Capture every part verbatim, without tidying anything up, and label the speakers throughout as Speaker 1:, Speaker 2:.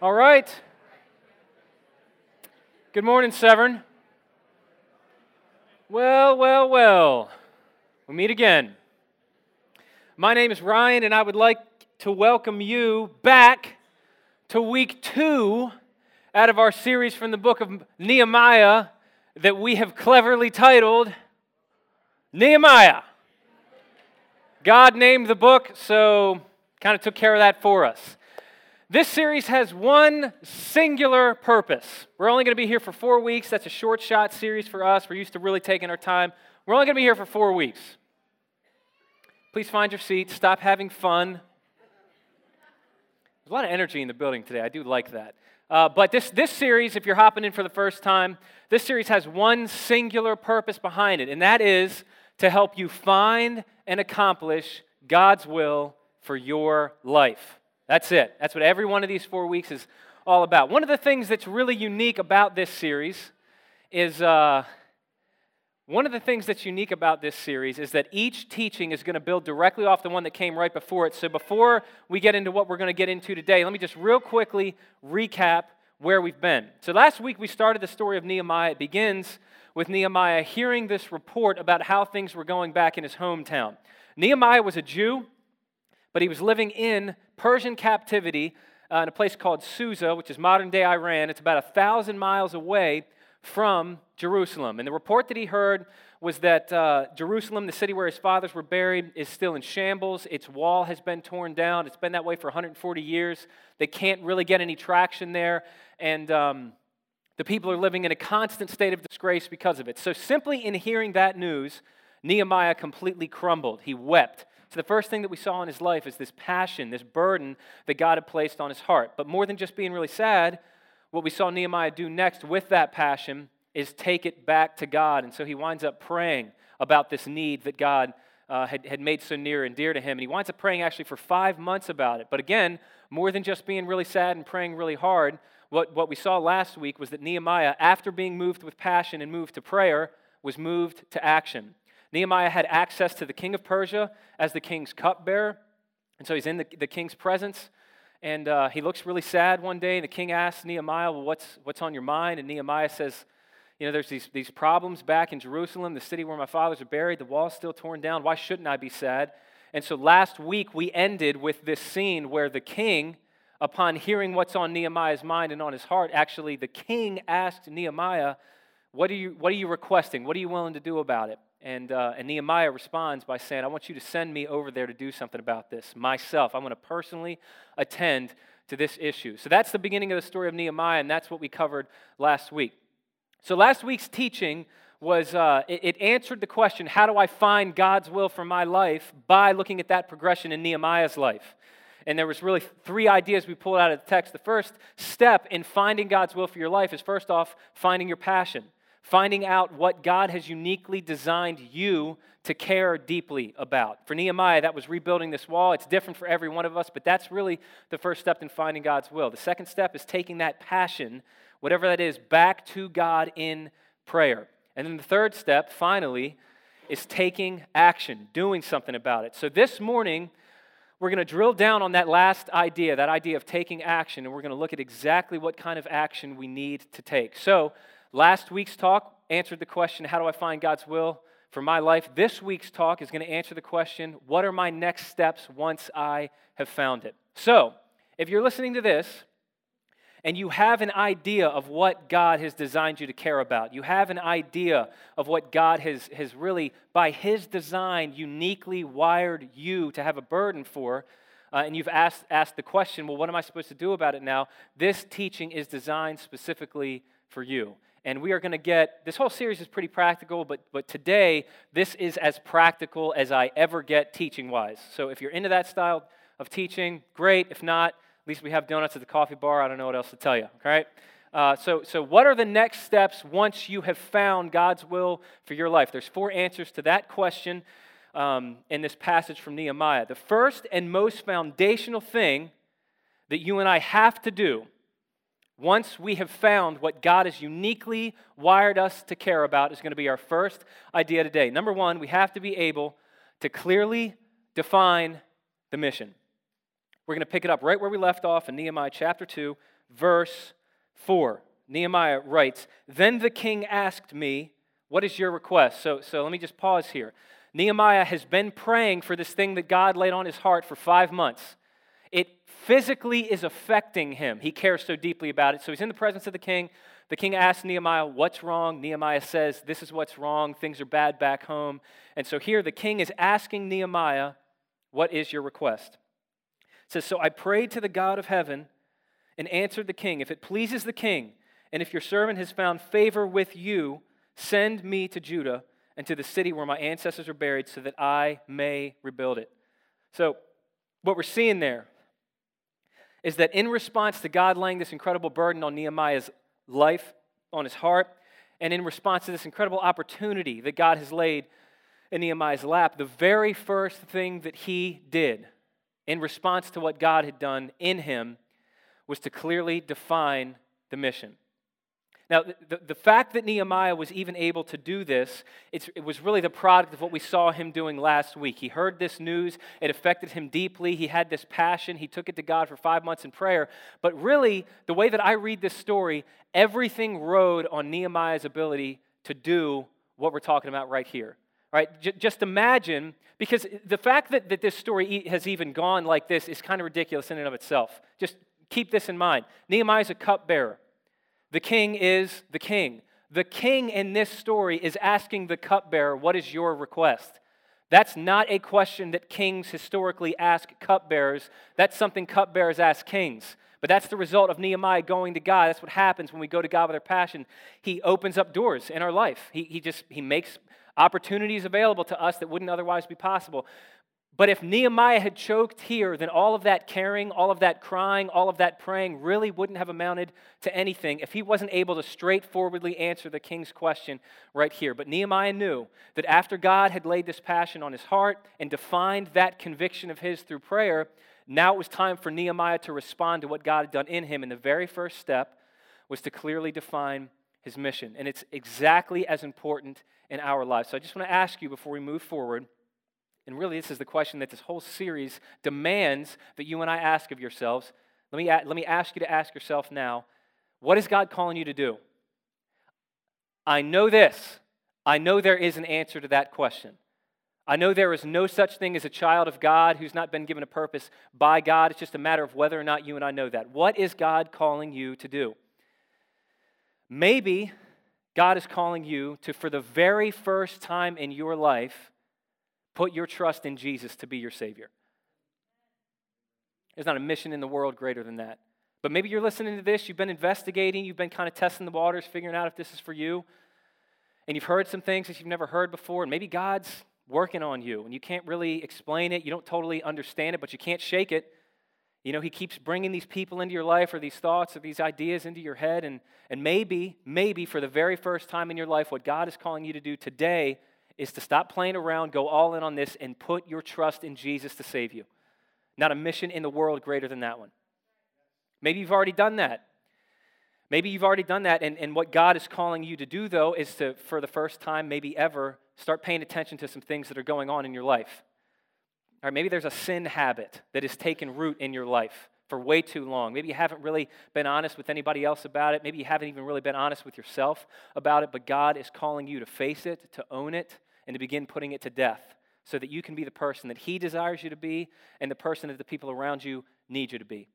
Speaker 1: All right. Good morning, Severn. Well, well, well. We meet again. My name is Ryan, and I would like to welcome you back to week two out of our series from the book of Nehemiah that we have cleverly titled Nehemiah. God named the book, so kind of took care of that for us. This series has one singular purpose. We're only going to be here for four weeks. That's a short shot series for us. We're used to really taking our time. We're only going to be here for four weeks. Please find your seat. Stop having fun. There's a lot of energy in the building today. I do like that. Uh, but this, this series, if you're hopping in for the first time, this series has one singular purpose behind it, and that is to help you find and accomplish God's will for your life. That's it. That's what every one of these four weeks is all about. One of the things that's really unique about this series is, uh, one of the things that's unique about this series is that each teaching is going to build directly off the one that came right before it. So before we get into what we're going to get into today, let me just real quickly recap where we've been. So last week we started the story of Nehemiah. It begins with Nehemiah hearing this report about how things were going back in his hometown. Nehemiah was a Jew, but he was living in Persian captivity uh, in a place called Susa, which is modern-day Iran. It's about a thousand miles away from Jerusalem. And the report that he heard was that uh, Jerusalem, the city where his fathers were buried, is still in shambles. Its wall has been torn down. It's been that way for one hundred forty years. They can't really get any traction there. And um, the people are living in a constant state of disgrace because of it. So simply in hearing that news, Nehemiah completely crumbled. He wept. So the first thing that we saw in his life is this passion, this burden that God had placed on his heart. But more than just being really sad, what we saw Nehemiah do next with that passion is take it back to God. And so he winds up praying about this need that God uh, had, had made so near and dear to him. And he winds up praying actually for five months about it. But again, more than just being really sad and praying really hard, what, what we saw last week was that Nehemiah, after being moved with passion and moved to prayer, was moved to action. Nehemiah had access to the king of Persia as the king's cupbearer, and so he's in the, the king's presence, and uh, he looks really sad one day, and the king asks Nehemiah, well, what's, what's on your mind? And Nehemiah says, you know, there's these, these problems back in Jerusalem, the city where my fathers are buried, the wall's still torn down, why shouldn't I be sad? And so last week we ended with this scene where the king, upon hearing what's on Nehemiah's mind and on his heart, actually the king asked Nehemiah, what are you, what are you requesting? What are you willing to do about it? And, uh, and Nehemiah responds by saying, I want you to send me over there to do something about this myself. I'm going to personally attend to this issue. So that's the beginning of the story of Nehemiah, and that's what we covered last week. So last week's teaching was, uh, it, it answered the question, how do I find God's will for my life, by looking at that progression in Nehemiah's life. And there was really three ideas we pulled out of the text. The first step in finding God's will for your life is, first off, finding your passion. Finding out what God has uniquely designed you to care deeply about. For Nehemiah, that was rebuilding this wall. It's different for every one of us, but that's really the first step in finding God's will. The second step is taking that passion, whatever that is, back to God in prayer. And then the third step, finally, is taking action, doing something about it. So this morning, we're going to drill down on that last idea, that idea of taking action, and we're going to look at exactly what kind of action we need to take. So, last week's talk answered the question, how do I find God's will for my life? This week's talk is going to answer the question, what are my next steps once I have found it? So, if you're listening to this and you have an idea of what God has designed you to care about, you have an idea of what God has, has really, by His design, uniquely wired you to have a burden for, uh, and you've asked, asked the question, well, what am I supposed to do about it now? This teaching is designed specifically for you. And we are going to get, this whole series is pretty practical, but, but today, this is as practical as I ever get teaching-wise. So if you're into that style of teaching, great. If not, at least we have donuts at the coffee bar. I don't know what else to tell you, all right? Uh, so, so what are the next steps once you have found God's will for your life? There's four answers to that question um, in this passage from Nehemiah. The first and most foundational thing that you and I have to do once we have found what God has uniquely wired us to care about is going to be our first idea today. Number one, we have to be able to clearly define the mission. We're going to pick it up right where we left off in Nehemiah chapter two, verse four. Nehemiah writes, "Then the king asked me, 'What is your request?'" So, so let me just pause here. Nehemiah has been praying for this thing that God laid on his heart for five months. It physically is affecting him. He cares so deeply about it. So he's in the presence of the king. The king asks Nehemiah, "What's wrong?" Nehemiah says, "This is what's wrong. Things are bad back home." And so here the king is asking Nehemiah, "What is your request?" It says, "So I prayed to the God of heaven and answered the king, 'If it pleases the king, and if your servant has found favor with you, send me to Judah and to the city where my ancestors are buried so that I may rebuild it.'" So what we're seeing there is that in response to God laying this incredible burden on Nehemiah's life, on his heart, and in response to this incredible opportunity that God has laid in Nehemiah's lap, the very first thing that he did in response to what God had done in him was to clearly define the mission. Now, the, the fact that Nehemiah was even able to do this, it's, it was really the product of what we saw him doing last week. He heard this news. It affected him deeply. He had this passion. He took it to God for five months in prayer. But really, the way that I read this story, everything rode on Nehemiah's ability to do what we're talking about right here. Right? J- just imagine, because the fact that, that this story has even gone like this is kind of ridiculous in and of itself. Just keep this in mind. Nehemiah's a cupbearer. The king is the king. The king in this story is asking the cupbearer, "What is your request?" That's not a question that kings historically ask cupbearers. That's something cupbearers ask kings. But that's the result of Nehemiah going to God. That's what happens when we go to God with our passion. He opens up doors in our life. He, he just he makes opportunities available to us that wouldn't otherwise be possible. But if Nehemiah had choked here, then all of that caring, all of that crying, all of that praying really wouldn't have amounted to anything if he wasn't able to straightforwardly answer the king's question right here. But Nehemiah knew that after God had laid this passion on his heart and defined that conviction of his through prayer, now it was time for Nehemiah to respond to what God had done in him. And the very first step was to clearly define his mission. And it's exactly as important in our lives. So I just want to ask you before we move forward, and really, this is the question that this whole series demands that you and I ask of yourselves. Let me, let me ask you to ask yourself now, what is God calling you to do? I know this. I know there is an answer to that question. I know there is no such thing as a child of God who's not been given a purpose by God. It's just a matter of whether or not you and I know that. What is God calling you to do? Maybe God is calling you to, for the very first time in your life, put your trust in Jesus to be your Savior. There's not a mission in the world greater than that. But maybe you're listening to this, you've been investigating, you've been kind of testing the waters, figuring out if this is for you, and you've heard some things that you've never heard before, and maybe God's working on you, and you can't really explain it, you don't totally understand it, but you can't shake it. You know, he keeps bringing these people into your life or these thoughts or these ideas into your head, and, and maybe, maybe for the very first time in your life, what God is calling you to do today is to stop playing around, go all in on this, and put your trust in Jesus to save you. Not a mission in the world greater than that one. Maybe you've already done that. Maybe you've already done that, and, and what God is calling you to do, though, is to, for the first time, maybe ever, start paying attention to some things that are going on in your life. Or maybe there's a sin habit that has taken root in your life for way too long. Maybe you haven't really been honest with anybody else about it. Maybe you haven't even really been honest with yourself about it, but God is calling you to face it, to own it, and to begin putting it to death so that you can be the person that He desires you to be and the person that the people around you need you to be.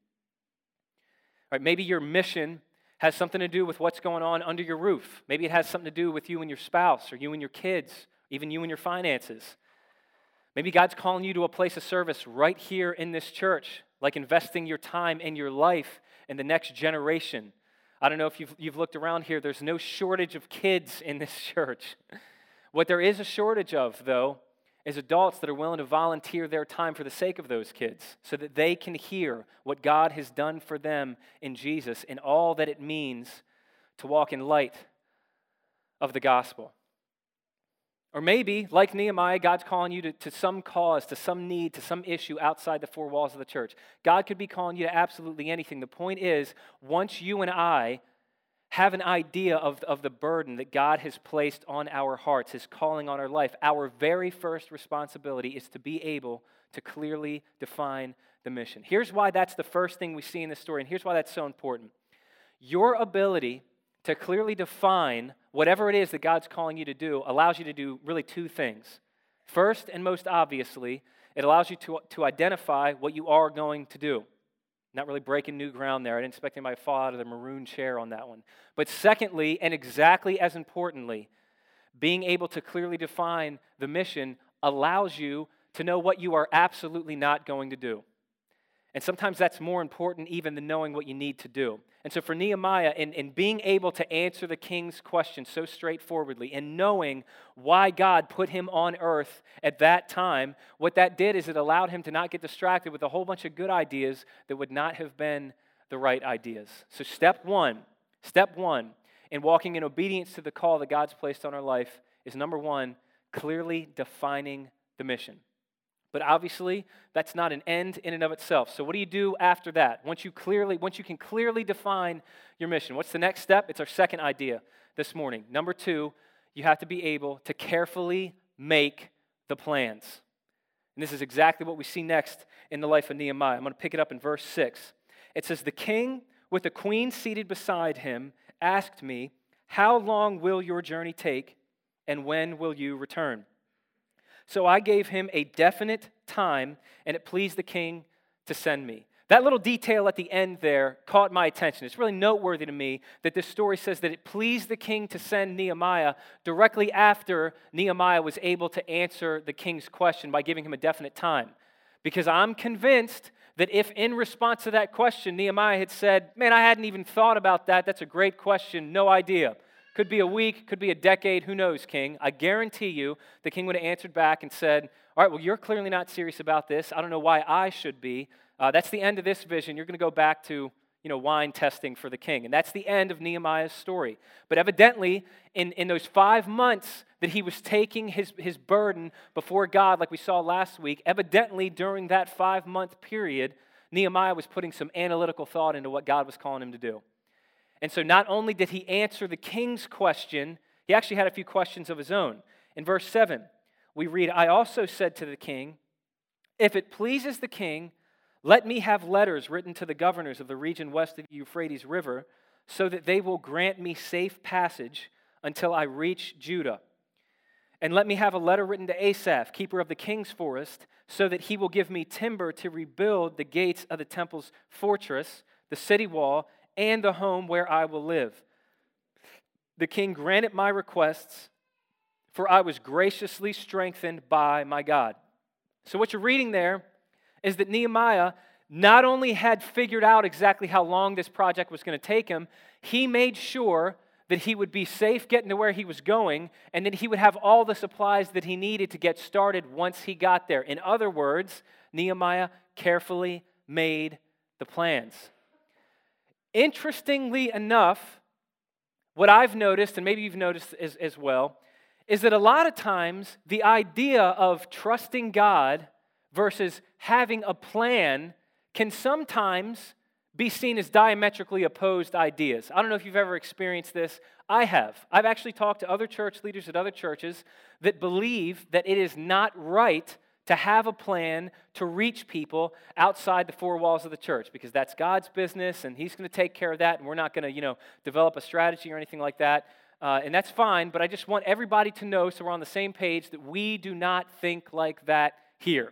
Speaker 1: All right, maybe your mission has something to do with what's going on under your roof. Maybe it has something to do with you and your spouse or you and your kids, even you and your finances. Maybe God's calling you to a place of service right here in this church, like investing your time and your life in the next generation. I don't know if you've, you've looked around here. There's no shortage of kids in this church. What there is a shortage of, though, is adults that are willing to volunteer their time for the sake of those kids so that they can hear what God has done for them in Jesus and all that it means to walk in light of the gospel. Or maybe, like Nehemiah, God's calling you to, to some cause, to some need, to some issue outside the four walls of the church. God could be calling you to absolutely anything. The point is, once you and I have an idea of, of the burden that God has placed on our hearts, His calling on our life, our very first responsibility is to be able to clearly define the mission. Here's why that's the first thing we see in this story, and here's why that's so important. Your ability to clearly define whatever it is that God's calling you to do allows you to do really two things. First, and most obviously, it allows you to, to identify what you are going to do. Not really breaking new ground there. I didn't expect anybody to fall out of the maroon chair on that one. But secondly, and exactly as importantly, being able to clearly define the mission allows you to know what you are absolutely not going to do. And sometimes that's more important even than knowing what you need to do. And so for Nehemiah, in, in being able to answer the king's question so straightforwardly and knowing why God put him on earth at that time, what that did is it allowed him to not get distracted with a whole bunch of good ideas that would not have been the right ideas. So step one, step one in walking in obedience to the call that God's placed on our life is number one, clearly defining the mission. But obviously, that's not an end in and of itself. So what do you do after that? Once you clearly, once you can clearly define your mission, what's the next step? It's our second idea this morning. Number two, you have to be able to carefully make the plans. And this is exactly what we see next in the life of Nehemiah. I'm going to pick it up in verse six. It says, "The king, with the queen seated beside him, asked me, 'How long will your journey take, and when will you return?' So I gave him a definite time, and it pleased the king to send me." That little detail at the end there caught my attention. It's really noteworthy to me that this story says that it pleased the king to send Nehemiah directly after Nehemiah was able to answer the king's question by giving him a definite time. Because I'm convinced that if in response to that question, Nehemiah had said, "Man, I hadn't even thought about that. That's a great question. No idea. Could be a week, could be a decade, who knows, king?" I guarantee you the king would have answered back and said, "All right, well, you're clearly not serious about this. I don't know why I should be. Uh, that's the end of this vision. You're going to go back to, you know, wine testing for the king." And that's the end of Nehemiah's story. But evidently, in, in those five months that he was taking his, his burden before God, like we saw last week, evidently during that five-month period, Nehemiah was putting some analytical thought into what God was calling him to do. And so not only did he answer the king's question, he actually had a few questions of his own. In verse seven, we read, "I also said to the king, 'If it pleases the king, let me have letters written to the governors of the region west of the Euphrates River, so that they will grant me safe passage until I reach Judah. And let me have a letter written to Asaph, keeper of the king's forest, so that he will give me timber to rebuild the gates of the temple's fortress, the city wall, and the home where I will live.' The king granted my requests, for I was graciously strengthened by my God." So what you're reading there is that Nehemiah not only had figured out exactly how long this project was going to take him, he made sure that he would be safe getting to where he was going, and that he would have all the supplies that he needed to get started once he got there. In other words, Nehemiah carefully made the plans. Interestingly enough, what I've noticed, and maybe you've noticed as, as well, is that a lot of times the idea of trusting God versus having a plan can sometimes be seen as diametrically opposed ideas. I don't know if you've ever experienced this. I have. I've actually talked to other church leaders at other churches that believe that it is not right to have a plan to reach people outside the four walls of the church, because that's God's business and He's going to take care of that, and we're not going to, you know, develop a strategy or anything like that. Uh, and that's fine, but I just want everybody to know, so we're on the same page, that we do not think like that here.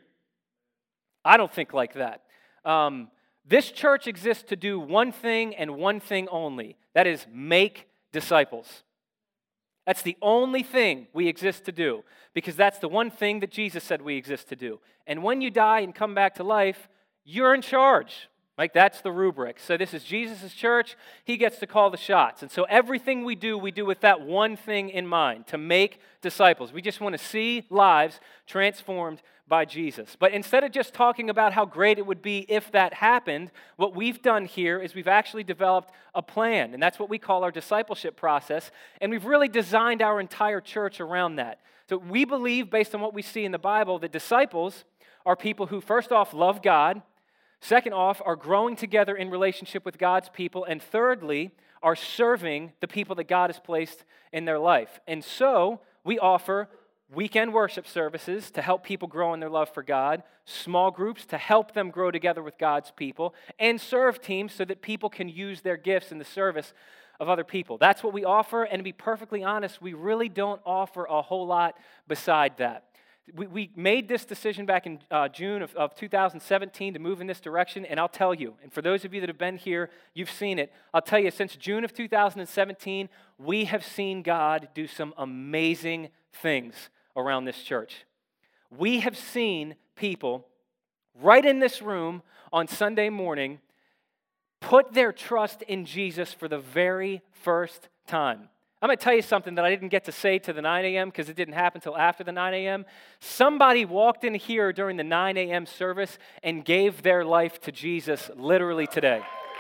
Speaker 1: I don't think like that. Um, this church exists to do one thing and one thing only. That is, make disciples. That's the only thing we exist to do, because that's the one thing that Jesus said we exist to do. And when you die and come back to life, you're in charge. Like, that's the rubric. So this is Jesus' church. He gets to call the shots. And so everything we do, we do with that one thing in mind, to make disciples. We just want to see lives transformed by Jesus. But instead of just talking about how great it would be if that happened, what we've done here is we've actually developed a plan. And that's what we call our discipleship process. And we've really designed our entire church around that. So we believe, based on what we see in the Bible, that disciples are people who, first off, love God. Second off, are growing together in relationship with God's people. And thirdly, are serving the people that God has placed in their life. And so, we offer weekend worship services to help people grow in their love for God, small groups to help them grow together with God's people, and serve teams so that people can use their gifts in the service of other people. That's what we offer, and to be perfectly honest, we really don't offer a whole lot beside that. We, we made this decision back in uh, June of, of two thousand seventeen to move in this direction, and I'll tell you, and for those of you that have been here, you've seen it, I'll tell you, since June of two thousand seventeen, we have seen God do some amazing things around this church. We have seen people right in this room on Sunday morning put their trust in Jesus for the very first time. I'm going to tell you something that I didn't get to say to the nine a.m. because it didn't happen until after the nine a.m. Somebody walked in here during the nine a.m. service and gave their life to Jesus literally today.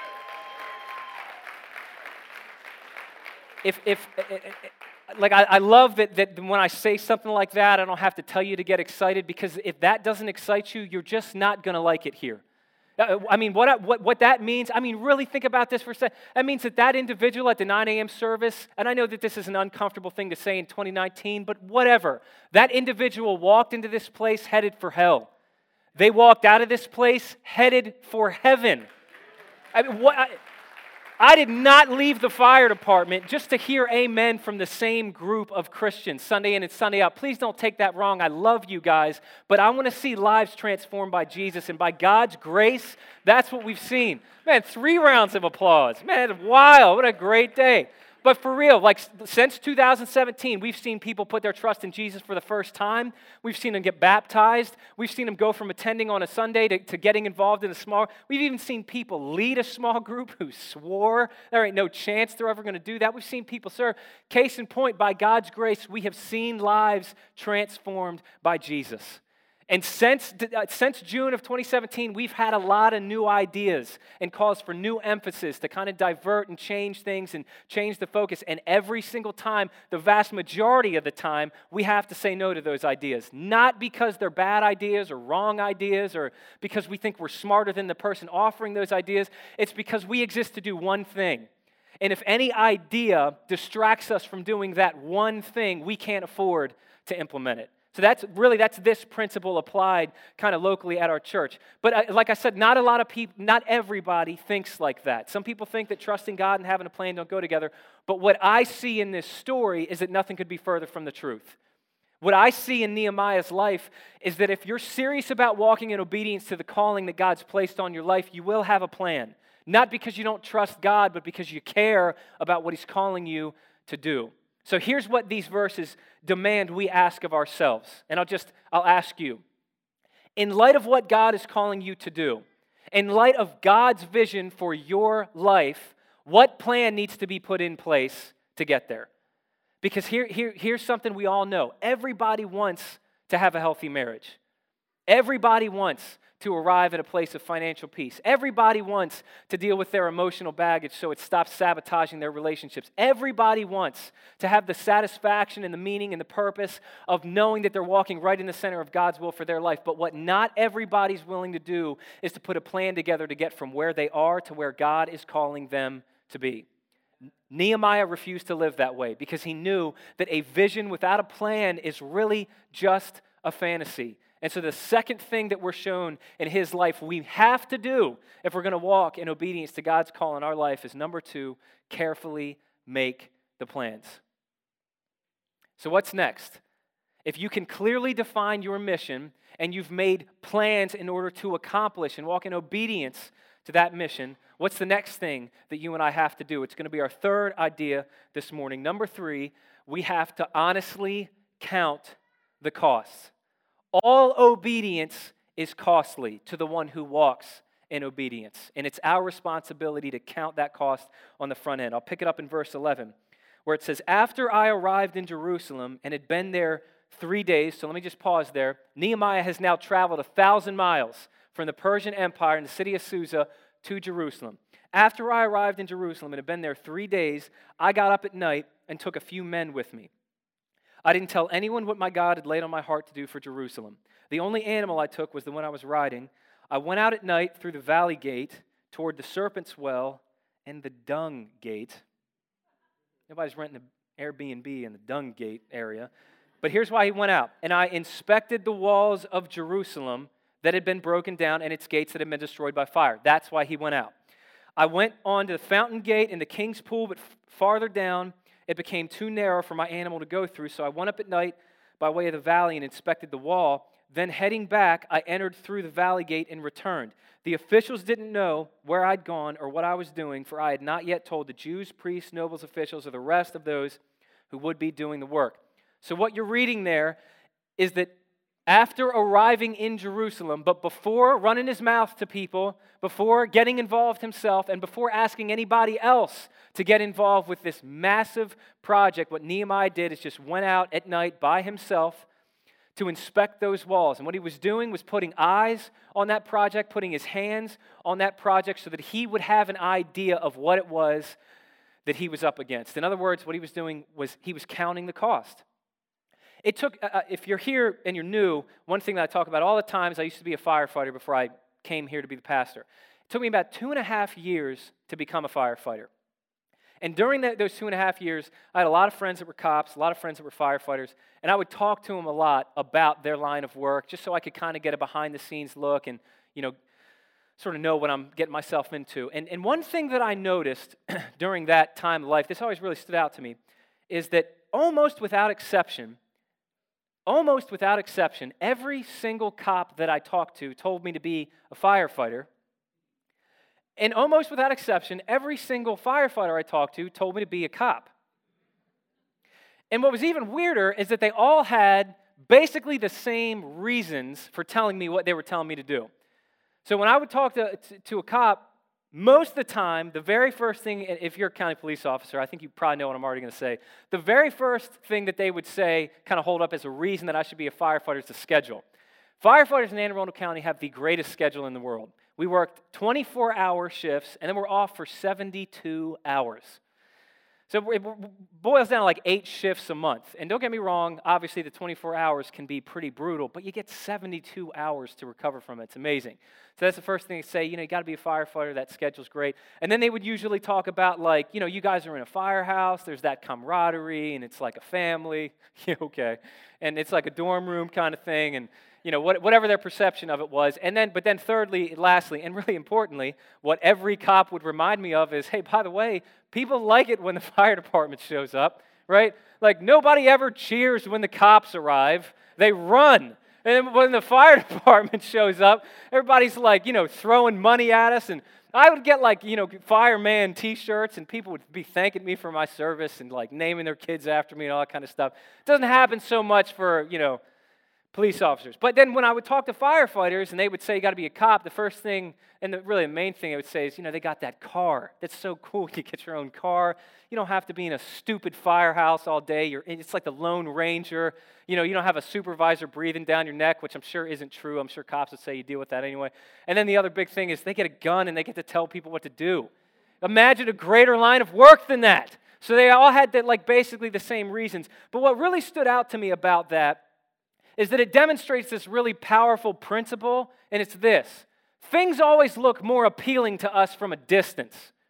Speaker 1: If, if, like, I, I love that, that when I say something like that, I don't have to tell you to get excited, because if that doesn't excite you, you're just not going to like it here. I mean, what, what, what that means, I mean, really think about this for a second. That means that that individual at the nine a.m. service, and I know that this is an uncomfortable thing to say in twenty nineteen, but whatever. That individual walked into this place headed for hell. They walked out of this place headed for heaven. I mean, what... I, I did not leave the fire department just to hear amen from the same group of Christians, Sunday in and Sunday out. Please don't take that wrong. I love you guys, but I want to see lives transformed by Jesus, and by God's grace, that's what we've seen. Man, three rounds of applause. Man, wow, what a great day. But for real, like since two thousand seventeen, we've seen people put their trust in Jesus for the first time. We've seen them get baptized. We've seen them go from attending on a Sunday to, to getting involved in a small. We've even seen people lead a small group who swore there ain't no chance they're ever going to do that. We've seen people serve. Case in point, by God's grace, we have seen lives transformed by Jesus. And since, since June of twenty seventeen, we've had a lot of new ideas and calls for new emphasis to kind of divert and change things and change the focus. And every single time, the vast majority of the time, we have to say no to those ideas. Not because they're bad ideas or wrong ideas or because we think we're smarter than the person offering those ideas. It's because we exist to do one thing. And if any idea distracts us from doing that one thing, we can't afford to implement it. So that's really, that's this principle applied kind of locally at our church. But uh, like I said, not a lot of people, not everybody thinks like that. Some people think that trusting God and having a plan don't go together. But what I see in this story is that nothing could be further from the truth. What I see in Nehemiah's life is that if you're serious about walking in obedience to the calling that God's placed on your life, you will have a plan. Not because you don't trust God, but because you care about what He's calling you to do. So here's what these verses demand we ask of ourselves. And I'll just, I'll ask you. In light of what God is calling you to do, in light of God's vision for your life, what plan needs to be put in place to get there? Because here, here, here's something we all know. Everybody wants to have a healthy marriage. Everybody wants to arrive at a place of financial peace. Everybody wants to deal with their emotional baggage so it stops sabotaging their relationships. Everybody wants to have the satisfaction and the meaning and the purpose of knowing that they're walking right in the center of God's will for their life. But what not everybody's willing to do is to put a plan together to get from where they are to where God is calling them to be. Nehemiah refused to live that way because he knew that a vision without a plan is really just a fantasy. And so the second thing that we're shown in his life we have to do if we're going to walk in obedience to God's call in our life is, number two, carefully make the plans. So what's next? If you can clearly define your mission and you've made plans in order to accomplish and walk in obedience to that mission, what's the next thing that you and I have to do? It's going to be our third idea this morning. Number three, we have to honestly count the costs. All obedience is costly to the one who walks in obedience. And it's our responsibility to count that cost on the front end. I'll pick it up in verse eleven, where it says, "After I arrived in Jerusalem and had been there three days," so let me just pause there. Nehemiah has now traveled a thousand miles from the Persian Empire in the city of Susa to Jerusalem. "After I arrived in Jerusalem and had been there three days, I got up at night and took a few men with me. I didn't tell anyone what my God had laid on my heart to do for Jerusalem. The only animal I took was the one I was riding. I went out at night through the valley gate toward the serpent's well and the dung gate." Nobody's renting an Airbnb in the dung gate area. But here's why he went out. And I inspected the walls of Jerusalem that had been broken down and its gates that had been destroyed by fire. That's why he went out. I went on to the fountain gate and the king's pool, but f- farther down it became too narrow for my animal to go through. So I went up at night by way of the valley and inspected the wall. Then heading back, I entered through the valley gate and returned. The officials didn't know where I'd gone or what I was doing, for I had not yet told the Jews, priests, nobles, officials, or the rest of those who would be doing the work. So what you're reading there is that after arriving in Jerusalem, but before running his mouth to people, before getting involved himself, and before asking anybody else to get involved with this massive project, what Nehemiah did is just went out at night by himself to inspect those walls. And what he was doing was putting eyes on that project, putting his hands on that project so that he would have an idea of what it was that he was up against. In other words, what he was doing was he was counting the cost. It took, uh, if you're here and you're new, one thing that I talk about all the time is I used to be a firefighter before I came here to be the pastor. It took me about two and a half years to become a firefighter. And during that, those two and a half years, I had a lot of friends that were cops, a lot of friends that were firefighters, and I would talk to them a lot about their line of work, just so I could kind of get a behind-the-scenes look and, you know, sort of know what I'm getting myself into. And, and one thing that I noticed during that time of life, this always really stood out to me, is that almost without exception, almost without exception, every single cop that I talked to told me to be a firefighter. And almost without exception, every single firefighter I talked to told me to be a cop. And what was even weirder is that they all had basically the same reasons for telling me what they were telling me to do. So when I would talk to, to, to a cop, most of the time, the very first thing, if you're a county police officer, I think you probably know what I'm already going to say. The very first thing that they would say, kind of hold up as a reason that I should be a firefighter, is the schedule. Firefighters in Anne Arundel County have the greatest schedule in the world. We worked twenty-four hour shifts, and then we're off for seventy-two hours. So it boils down to like eight shifts a month. And don't get me wrong, obviously the twenty-four hours can be pretty brutal, but you get seventy-two hours to recover from it. It's amazing. So that's the first thing they say, you know, you got to be a firefighter, that schedule's great. And then they would usually talk about like, you know, you guys are in a firehouse, there's that camaraderie, and it's like a family. Yeah, okay. And it's like a dorm room kind of thing, and you know, whatever their perception of it was. And then, but then thirdly, lastly, and really importantly, what every cop would remind me of is, hey, by the way, people like it when the fire department shows up, right? Like, nobody ever cheers when the cops arrive. They run. And when the fire department shows up, everybody's like, you know, throwing money at us. And I would get like, you know, fireman t-shirts, and people would be thanking me for my service and like naming their kids after me and all that kind of stuff. It doesn't happen so much for, you know, police officers. But then when I would talk to firefighters and they would say you got to be a cop, the first thing, and the, really the main thing I would say is, you know, they got that car. That's so cool. You get your own car. You don't have to be in a stupid firehouse all day. You're, it's like the Lone Ranger. You know, you don't have a supervisor breathing down your neck, which I'm sure isn't true. I'm sure cops would say you deal with that anyway. And then the other big thing is they get a gun and they get to tell people what to do. Imagine a greater line of work than that. So they all had that, like basically the same reasons. But what really stood out to me about that is that it demonstrates this really powerful principle, and it's this. Things always look more appealing to us from a distance.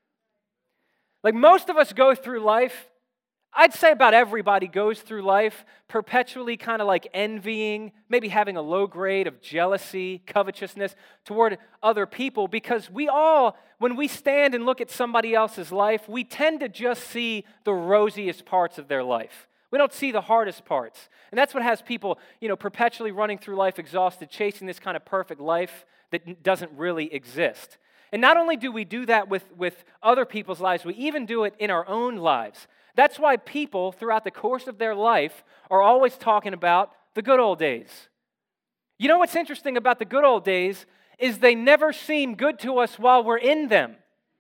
Speaker 1: Like most of us go through life, I'd say about everybody goes through life perpetually kind of like envying, maybe having a low grade of jealousy, covetousness toward other people, because we all, when we stand and look at somebody else's life, we tend to just see the rosiest parts of their life. We don't see the hardest parts. And that's what has people, you know, perpetually running through life exhausted, chasing this kind of perfect life that doesn't really exist. And not only do we do that with, with other people's lives, we even do it in our own lives. That's why people, throughout the course of their life, are always talking about the good old days. You know what's interesting about the good old days is they never seem good to us while we're in them.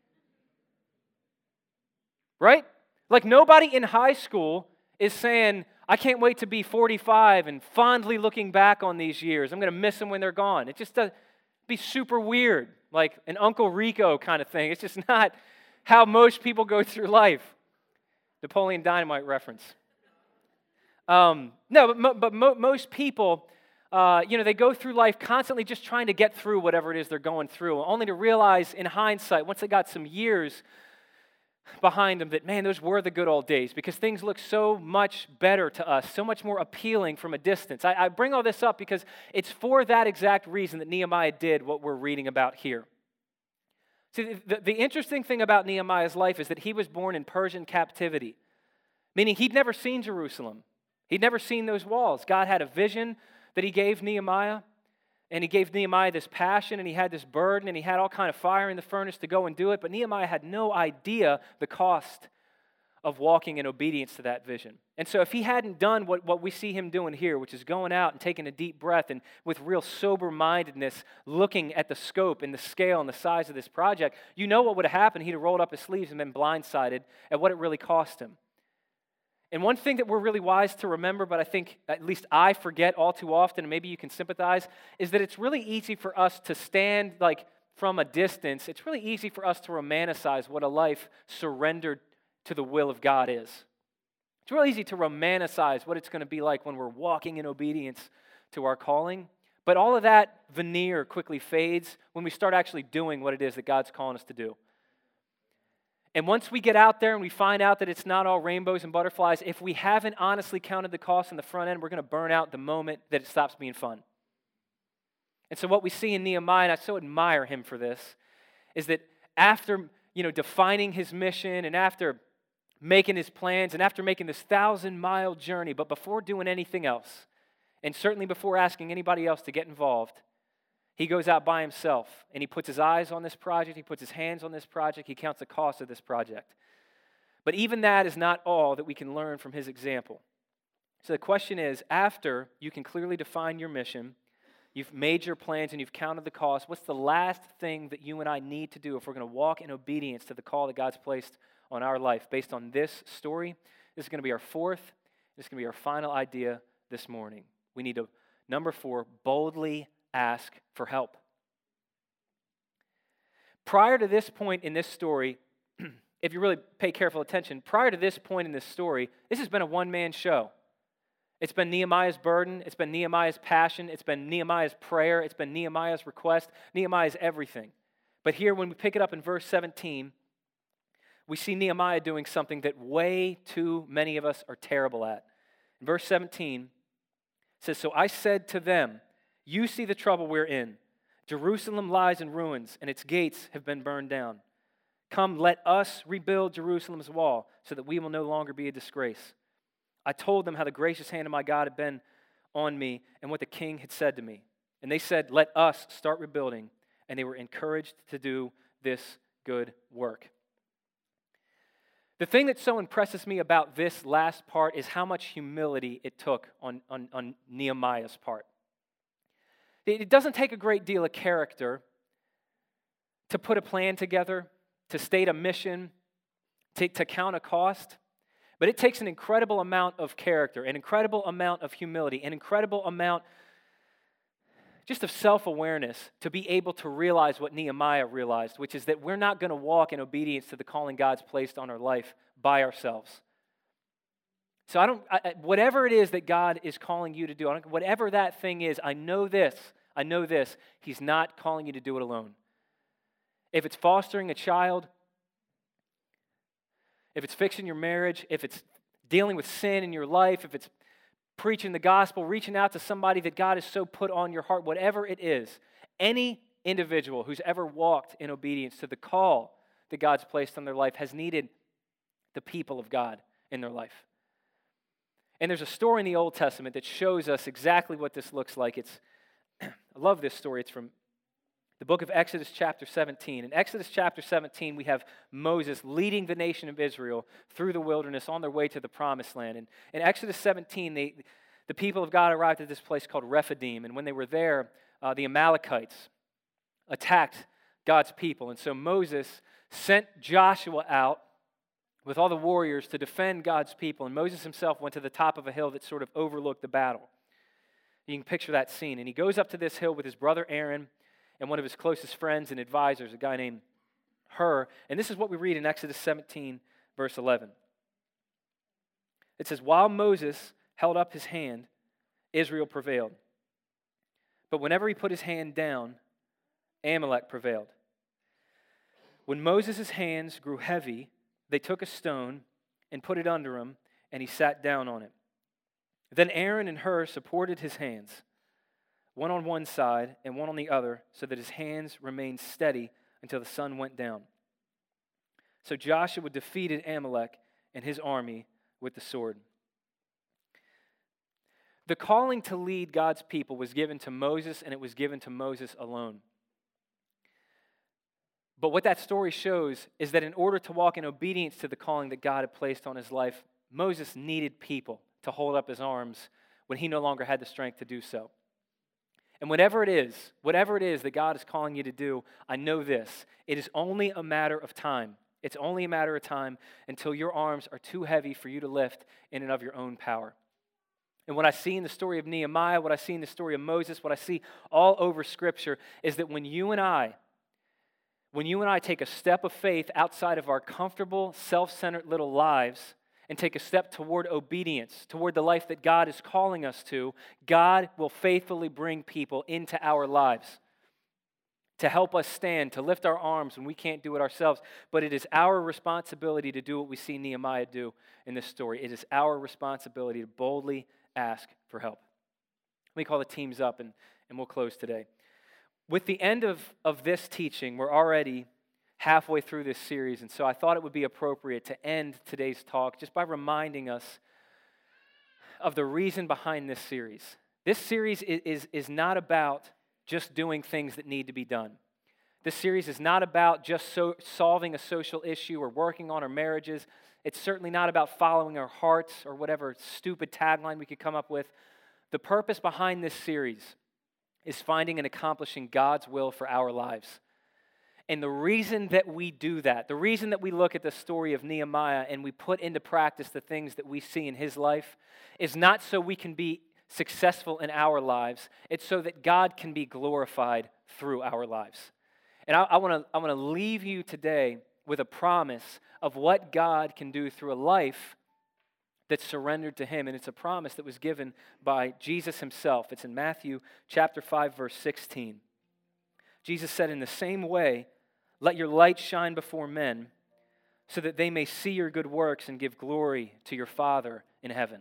Speaker 1: Right? Like nobody in high school is saying, I can't wait to be forty-five and fondly looking back on these years. I'm going to miss them when they're gone. It just does be super weird, like an Uncle Rico kind of thing. It's just not how most people go through life. Napoleon Dynamite reference. Um, no, but, mo- but mo- most people, uh, you know, they go through life constantly just trying to get through whatever it is they're going through, only to realize in hindsight, once they got some years behind them that, man, those were the good old days because things look so much better to us, so much more appealing from a distance. I, I bring all this up because it's for that exact reason that Nehemiah did what we're reading about here. See, the, the interesting thing about Nehemiah's life is that he was born in Persian captivity, meaning he'd never seen Jerusalem. He'd never seen those walls. God had a vision that he gave Nehemiah, and he gave Nehemiah this passion, and he had this burden, and he had all kind of fire in the furnace to go and do it, but Nehemiah had no idea the cost of walking in obedience to that vision. And so if he hadn't done what, what we see him doing here, which is going out and taking a deep breath and with real sober-mindedness, looking at the scope and the scale and the size of this project, you know what would have happened. He'd have rolled up his sleeves and been blindsided at what it really cost him. And one thing that we're really wise to remember, but I think at least I forget all too often, and maybe you can sympathize, is that it's really easy for us to stand like from a distance. It's really easy for us to romanticize what a life surrendered to the will of God is. It's real easy to romanticize what it's going to be like when we're walking in obedience to our calling. But all of that veneer quickly fades when we start actually doing what it is that God's calling us to do. And once we get out there and we find out that it's not all rainbows and butterflies, if we haven't honestly counted the cost on the front end, we're going to burn out the moment that it stops being fun. And so what we see in Nehemiah, and I so admire him for this, is that after, you know, defining his mission and after making his plans and after making this thousand-mile journey, but before doing anything else, and certainly before asking anybody else to get involved, he goes out by himself, and he puts his eyes on this project, he puts his hands on this project, he counts the cost of this project. But even that is not all that we can learn from his example. So the question is, after you can clearly define your mission, you've made your plans and you've counted the cost, what's the last thing that you and I need to do if we're going to walk in obedience to the call that God's placed on our life based on this story? This is going to be our fourth, this is going to be our final idea this morning. We need to, number four, boldly ask for help. Prior to this point in this story, if you really pay careful attention, prior to this point in this story, this has been a one-man show. It's been Nehemiah's burden, it's been Nehemiah's passion, it's been Nehemiah's prayer, it's been Nehemiah's request, Nehemiah's everything. But here, when we pick it up in verse seventeen, we see Nehemiah doing something that way too many of us are terrible at. In verse seventeen, it says, "So I said to them, you see the trouble we're in. Jerusalem lies in ruins, and its gates have been burned down. Come, let us rebuild Jerusalem's wall, so that we will no longer be a disgrace. I told them how the gracious hand of my God had been on me, and what the king had said to me. And they said, let us start rebuilding. And they were encouraged to do this good work." The thing that so impresses me about this last part is how much humility it took on, on, on Nehemiah's part. It doesn't take a great deal of character to put a plan together, to state a mission, to, to count a cost, but it takes an incredible amount of character, an incredible amount of humility, an incredible amount just of self-awareness to be able to realize what Nehemiah realized, which is that we're not going to walk in obedience to the calling God's placed on our life by ourselves. So I don't, I, whatever it is that God is calling you to do, I don't, whatever that thing is, I know this, I know this, He's not calling you to do it alone. If it's fostering a child, if it's fixing your marriage, if it's dealing with sin in your life, if it's preaching the gospel, reaching out to somebody that God has so put on your heart, whatever it is, any individual who's ever walked in obedience to the call that God's placed on their life has needed the people of God in their life. And there's a story in the Old Testament that shows us exactly what this looks like. It's, I love this story. It's from the book of Exodus chapter seventeen. In Exodus chapter seventeen, we have Moses leading the nation of Israel through the wilderness on their way to the promised land. And in Exodus seventeen, they, the people of God arrived at this place called Rephidim. And when they were there, uh, the Amalekites attacked God's people. And so Moses sent Joshua out with all the warriors to defend God's people. And Moses himself went to the top of a hill that sort of overlooked the battle. You can picture that scene. And he goes up to this hill with his brother Aaron and one of his closest friends and advisors, a guy named Hur. And this is what we read in Exodus seventeen, verse eleven. It says, "While Moses held up his hand, Israel prevailed. But whenever he put his hand down, Amalek prevailed. When Moses' hands grew heavy they took a stone and put it under him, and he sat down on it. Then Aaron and Hur supported his hands, one on one side and one on the other, so that his hands remained steady until the sun went down. So Joshua defeated Amalek and his army with the sword. The calling to lead God's people was given to Moses, and it was given to Moses alone. But what that story shows is that in order to walk in obedience to the calling that God had placed on his life, Moses needed people to hold up his arms when he no longer had the strength to do so. And whatever it is, whatever it is that God is calling you to do, I know this: it is only a matter of time. It's only a matter of time until your arms are too heavy for you to lift in and of your own power. And what I see in the story of Nehemiah, what I see in the story of Moses, what I see all over Scripture is that when you and I, when you and I take a step of faith outside of our comfortable, self-centered little lives and take a step toward obedience, toward the life that God is calling us to, God will faithfully bring people into our lives to help us stand, to lift our arms when we can't do it ourselves. But it is our responsibility to do what we see Nehemiah do in this story. It is our responsibility to boldly ask for help. Let me call the teams up and, and we'll close today. With the end of, of this teaching, we're already halfway through this series, and so I thought it would be appropriate to end today's talk just by reminding us of the reason behind this series. This series is, is, is not about just doing things that need to be done. This series is not about just so, solving a social issue or working on our marriages. It's certainly not about following our hearts or whatever stupid tagline we could come up with. The purpose behind this series is finding and accomplishing God's will for our lives. And the reason that we do that, the reason that we look at the story of Nehemiah and we put into practice the things that we see in his life, is not so we can be successful in our lives. It's so that God can be glorified through our lives. And I, I want to I want to leave you today with a promise of what God can do through a life that's surrendered to him. And it's a promise that was given by Jesus himself. It's in Matthew chapter five, verse sixteen. Jesus said, "In the same way, let your light shine before men, so that they may see your good works and give glory to your Father in heaven."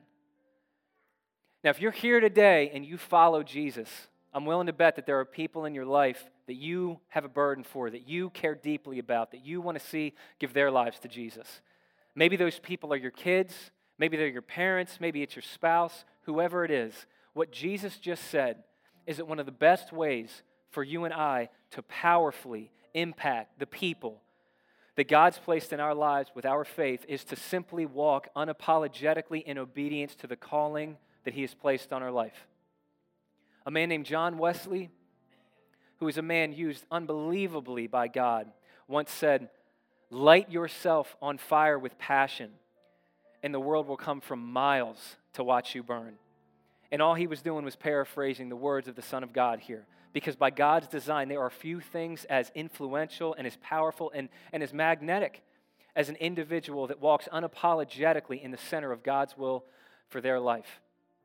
Speaker 1: Now, if you're here today and you follow Jesus, I'm willing to bet that there are people in your life that you have a burden for, that you care deeply about, that you want to see give their lives to Jesus. Maybe those people are your kids, maybe they're your parents, maybe it's your spouse, whoever it is. What Jesus just said is that one of the best ways for you and I to powerfully impact the people that God's placed in our lives with our faith is to simply walk unapologetically in obedience to the calling that he has placed on our life. A man named John Wesley, who is a man used unbelievably by God, once said, "Light yourself on fire with passion, and the world will come from miles to watch you burn." And all he was doing was paraphrasing the words of the Son of God here. Because by God's design, there are few things as influential and as powerful and, and as magnetic as an individual that walks unapologetically in the center of God's will for their life.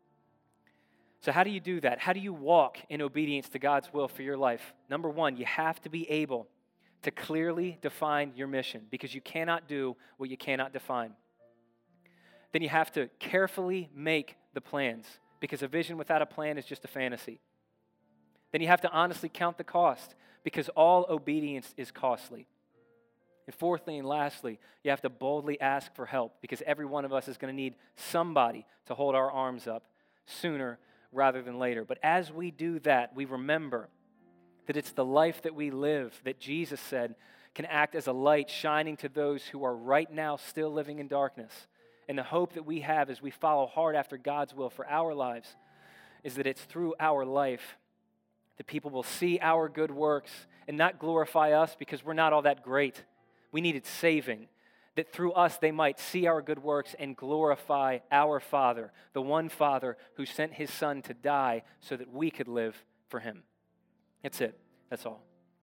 Speaker 1: So how do you do that? How do you walk in obedience to God's will for your life? Number one, you have to be able to clearly define your mission, because you cannot do what you cannot define. Then you have to carefully make the plans, because a vision without a plan is just a fantasy. Then you have to honestly count the cost, because all obedience is costly. And fourthly and lastly, you have to boldly ask for help, because every one of us is going to need somebody to hold our arms up sooner rather than later. But as we do that, we remember that it's the life that we live that Jesus said can act as a light shining to those who are right now still living in darkness. And the hope that we have as we follow hard after God's will for our lives is that it's through our life that people will see our good works and not glorify us because we're not all that great. We needed saving. That through us they might see our good works and glorify our Father, the one Father who sent his Son to die so that we could live for him. That's it. That's all.